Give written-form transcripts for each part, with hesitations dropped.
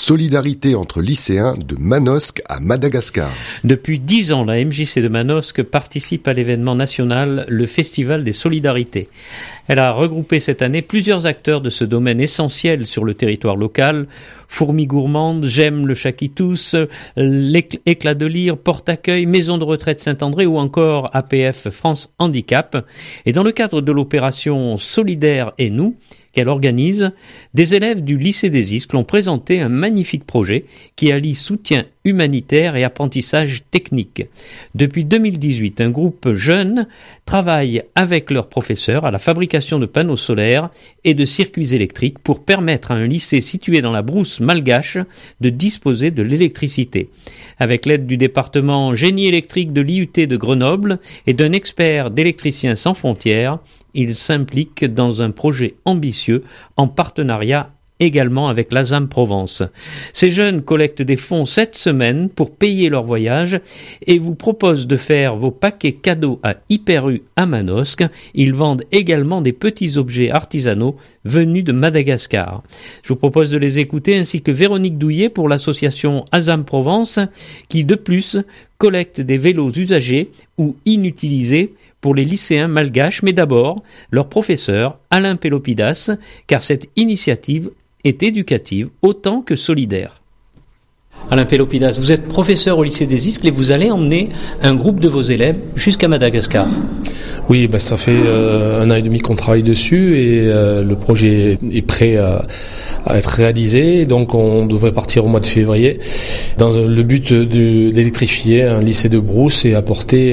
solidarité entre lycéens de Manosque à Madagascar. Depuis 10 ans, la MJC de Manosque participe à l'événement national, le Festival des Solidarités. Elle a regroupé cette année plusieurs acteurs de ce domaine essentiel sur le territoire local. Fourmis Gourmandes, J'aime le Chakitous, Éclat de Lire, Porte-Accueil, Maison de Retraite Saint-André ou encore APF France Handicap. Et dans le cadre de l'opération Solidaire et nous, qu'elle organise, des élèves du lycée des Iscles ont présenté un magnifique projet qui allie soutien humanitaire et apprentissage technique. Depuis 2018, un groupe jeune travaille avec leurs professeurs à la fabrication de panneaux solaires et de circuits électriques pour permettre à un lycée situé dans la brousse malgache de disposer de l'électricité. Avec l'aide du département génie électrique de l'IUT de Grenoble et d'un expert d'électriciens sans frontières, ils s'impliquent dans un projet ambitieux en partenariat également avec l'ASAM Provence. Ces jeunes collectent des fonds cette semaine pour payer leur voyage et vous proposent de faire vos paquets cadeaux à Hyper-U à Manosque. Ils vendent également des petits objets artisanaux venus de Madagascar. Je vous propose de les écouter ainsi que Véronique Douillet pour l'association ASAM Provence qui de plus collecte des vélos usagés ou inutilisés pour les lycéens malgaches, mais d'abord leur professeur Alain Pelopidas, car cette initiative est éducative autant que solidaire. Alain Pelopidas, vous êtes professeur au lycée des Iscles et vous allez emmener un groupe de vos élèves jusqu'à Madagascar. Oui, ça fait 1 an et demi qu'on travaille dessus et le projet est prêt à être réalisé. Donc on devrait partir au mois de février dans le but d'électrifier un lycée de brousse et apporter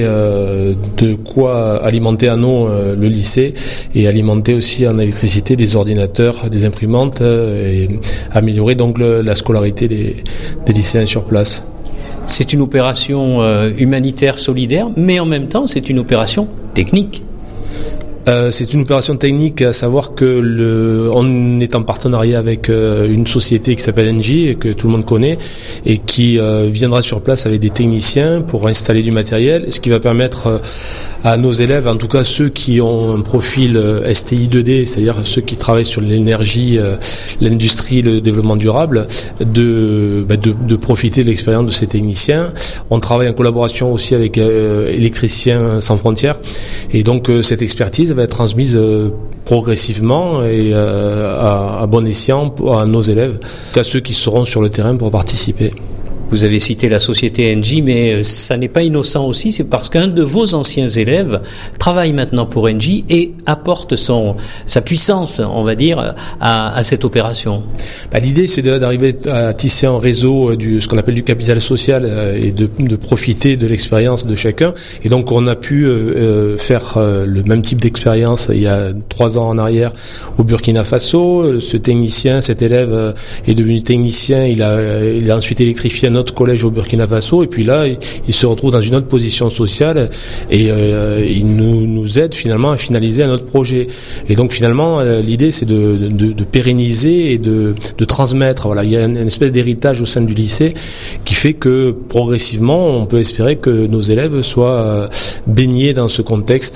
de quoi alimenter en eau le lycée et alimenter aussi en électricité des ordinateurs, des imprimantes et améliorer donc la scolarité des lycéens sur place. C'est une opération humanitaire solidaire, mais en même temps c'est une opération technique. C'est une opération technique, à savoir que on est en partenariat avec une société qui s'appelle Engie et que tout le monde connaît et qui viendra sur place avec des techniciens pour installer du matériel, ce qui va permettre à nos élèves, en tout cas ceux qui ont un profil STI 2D, c'est-à-dire ceux qui travaillent sur l'énergie, l'industrie, le développement durable, de profiter de l'expérience de ces techniciens. On travaille en collaboration aussi avec Électriciens sans frontières et donc cette expertise va être transmise progressivement et à bon escient à nos élèves, à ceux qui seront sur le terrain pour participer. Vous avez cité la société Engie, mais ça n'est pas innocent aussi, c'est parce qu'un de vos anciens élèves travaille maintenant pour Engie et apporte sa puissance, on va dire, à cette opération. L'idée, c'est d'arriver à tisser un réseau ce qu'on appelle du capital social et de profiter de l'expérience de chacun. Et donc, on a pu faire le même type d'expérience il y a 3 ans en arrière au Burkina Faso. Ce technicien, cet élève est devenu technicien. Il a ensuite électrifié un autre collège au Burkina Faso et puis là il se retrouve dans une autre position sociale et il nous aide finalement à finaliser un autre projet et donc finalement l'idée c'est de pérenniser et de transmettre. Voilà, il y a une espèce d'héritage au sein du lycée qui fait que progressivement on peut espérer que nos élèves soient baignés dans ce contexte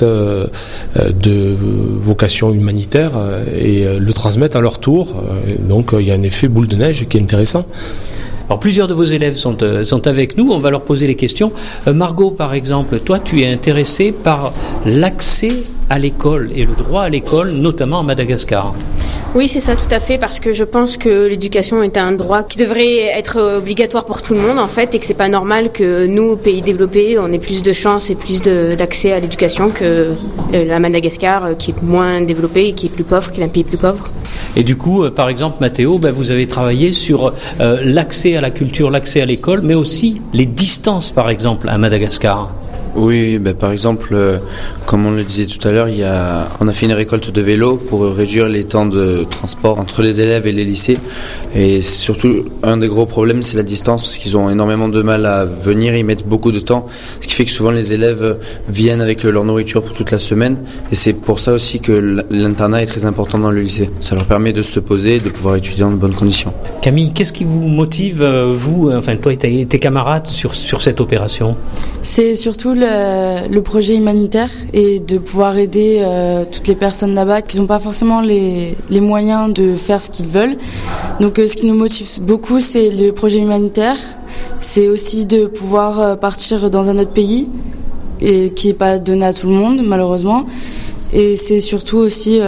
de vocation humanitaire et le transmettent à leur tour. Donc il y a un effet boule de neige qui est intéressant. Alors plusieurs de vos élèves sont avec nous, on va leur poser les questions. Margot par exemple, toi tu es intéressée par l'accès à l'école et le droit à l'école, notamment à Madagascar. Oui, c'est ça, tout à fait, parce que je pense que l'éducation est un droit qui devrait être obligatoire pour tout le monde, en fait, et que c'est pas normal que nous, pays développés, on ait plus de chance et plus d'accès à l'éducation que la Madagascar, qui est moins développée et qui est plus pauvre, qui est un pays plus pauvre. Et du coup, par exemple, Mathéo, vous avez travaillé sur l'accès à la culture, l'accès à l'école, mais aussi les distances, par exemple, à Madagascar. Oui, par exemple, comme on le disait tout à l'heure, on a fait une récolte de vélos pour réduire les temps de transport entre les élèves et les lycées. Et surtout, un des gros problèmes, c'est la distance, parce qu'ils ont énormément de mal à venir, ils mettent beaucoup de temps, ce qui fait que souvent les élèves viennent avec leur nourriture pour toute la semaine. Et c'est pour ça aussi que l'internat est très important dans le lycée. Ça leur permet de se poser et de pouvoir étudier dans de bonnes conditions. Camille, qu'est-ce qui vous motive, vous, toi et tes camarades, sur cette opération ? C'est surtout le projet humanitaire et de pouvoir aider toutes les personnes là-bas qui n'ont pas forcément les moyens de faire ce qu'ils veulent. Donc ce qui nous motive beaucoup, c'est le projet humanitaire. C'est aussi de pouvoir partir dans un autre pays et qui n'est pas donné à tout le monde malheureusement. Et c'est surtout aussi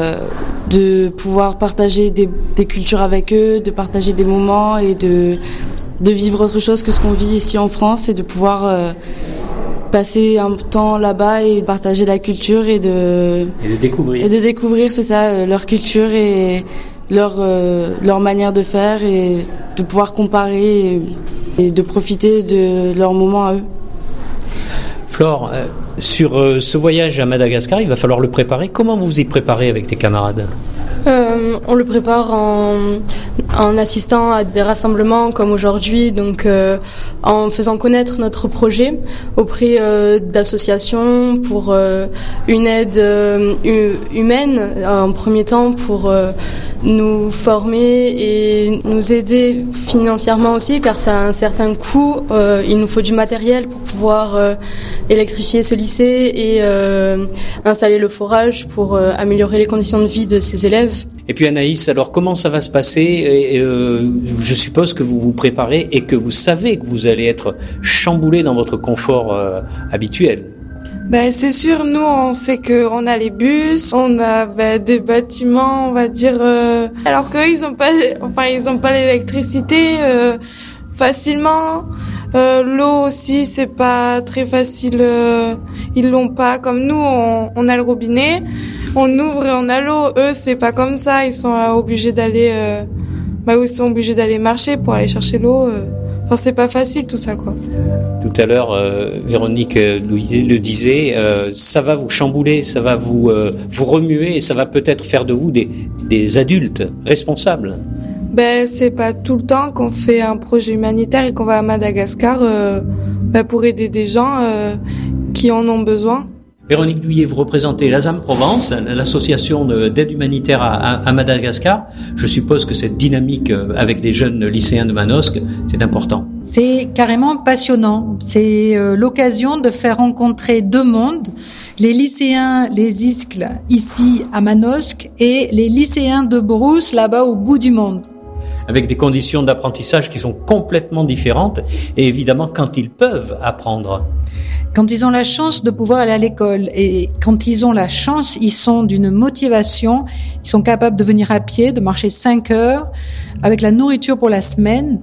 de pouvoir partager des cultures avec eux, de partager des moments et de vivre autre chose que ce qu'on vit ici en France et de pouvoir passer un temps là-bas et partager la culture et de découvrir. Et de découvrir, c'est ça, leur culture et leur manière de faire et de pouvoir comparer et de profiter de leurs moments à eux. Flore, sur ce voyage à Madagascar, il va falloir le préparer. Comment vous y préparez avec tes camarades ? On le prépare en assistant à des rassemblements comme aujourd'hui, donc en faisant connaître notre projet auprès d'associations pour une aide humaine en premier temps pour nous former et nous aider financièrement aussi, car ça a un certain coût. Il nous faut du matériel pour pouvoir électrifier ce lycée et installer le forage pour améliorer les conditions de vie de ces élèves. Et puis Anaïs, alors comment ça va se passer ? Je suppose que vous vous préparez et que vous savez que vous allez être chamboulé dans votre confort habituel. C'est sûr, nous on sait que on a les bus, on a des bâtiments, on va dire, alors qu'eux ils ont pas l'électricité facilement. L'eau aussi c'est pas très facile, ils l'ont pas comme nous, on a le robinet, on ouvre et on a l'eau. Eux c'est pas comme ça, ils sont obligés d'aller marcher pour aller chercher l'eau. Enfin c'est pas facile tout ça quoi. Tout à l'heure, Véronique le disait, ça va vous chambouler, ça va vous remuer et ça va peut-être faire de vous des adultes responsables. C'est pas tout le temps qu'on fait un projet humanitaire et qu'on va à Madagascar pour aider des gens qui en ont besoin. Véronique Douillet, vous représentez l'ASAM Provence, l'association d'aide humanitaire à Madagascar. Je suppose que cette dynamique avec les jeunes lycéens de Manosque, c'est important. C'est carrément passionnant. C'est l'occasion de faire rencontrer deux mondes. Les lycéens, les ISCL, ici à Manosque, et les lycéens de Brousse, là-bas au bout du monde. Avec des conditions d'apprentissage qui sont complètement différentes et évidemment quand ils peuvent apprendre. Quand ils ont la chance de pouvoir aller à l'école et quand ils ont la chance, ils sont d'une motivation, ils sont capables de venir à pied, de marcher 5 heures avec la nourriture pour la semaine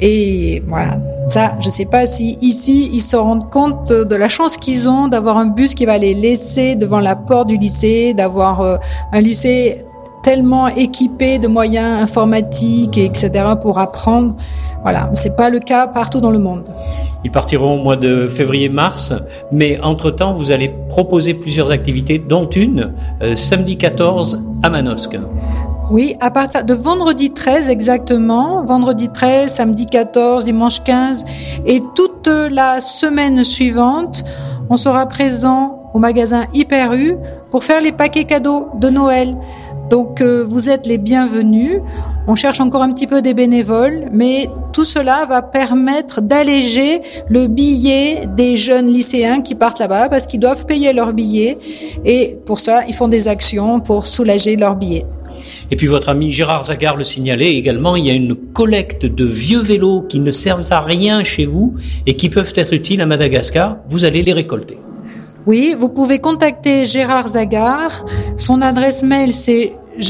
et voilà. Ça, je sais pas si ici ils se rendent compte de la chance qu'ils ont d'avoir un bus qui va les laisser devant la porte du lycée, d'avoir un lycée tellement équipé de moyens informatiques, etc. pour apprendre. Voilà, c'est pas le cas partout dans le monde. Ils partiront au mois de février-mars, mais entre-temps, vous allez proposer plusieurs activités, dont une, samedi 14 à Manosque. Oui, à partir de vendredi 13 exactement, vendredi 13, samedi 14, dimanche 15, et toute la semaine suivante, on sera présent au magasin Hyper U pour faire les paquets cadeaux de Noël. Donc vous êtes les bienvenus. On cherche encore un petit peu des bénévoles, mais tout cela va permettre d'alléger le billet des jeunes lycéens qui partent là-bas parce qu'ils doivent payer leur billet et pour ça, ils font des actions pour soulager leur billet. Et puis votre ami Gérard Zagar le signalait également, il y a une collecte de vieux vélos qui ne servent à rien chez vous et qui peuvent être utiles à Madagascar. Vous allez les récolter. Oui, vous pouvez contacter Gérard Zagar. Son adresse mail, c'est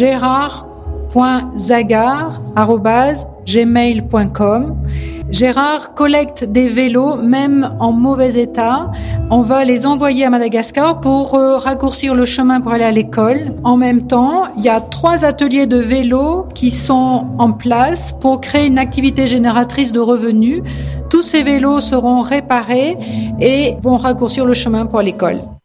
gerard.zagar@gmail.com. Gérard collecte des vélos, même en mauvais état. On va les envoyer à Madagascar pour raccourcir le chemin pour aller à l'école. En même temps, il y a 3 ateliers de vélos qui sont en place pour créer une activité génératrice de revenus. Tous ces vélos seront réparés et vont raccourcir le chemin pour l'école.